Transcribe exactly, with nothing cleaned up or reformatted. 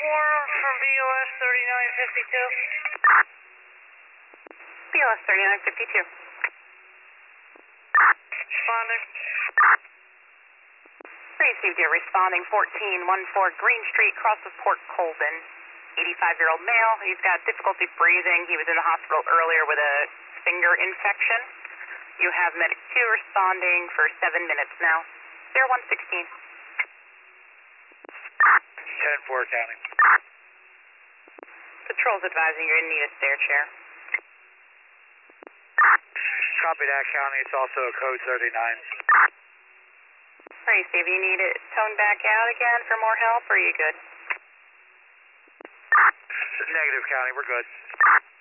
four from B O S thirty-nine fifty-two. B O S thirty-nine fifty-two. Responding. Received you responding fourteen fourteen Green Street, cross of Port Colborne. eighty-five-year-old male. He's got difficulty breathing. He was in the hospital earlier with a finger infection. You have Medic two responding for seven minutes now. zero one sixteen. ten four counting. Patrol's advising you're in need of stair chair. Copy that, County. It's also a code thirty-nine. Alright, Steve, you need it toned back out again for more help, or are you good? Negative, County. We're good.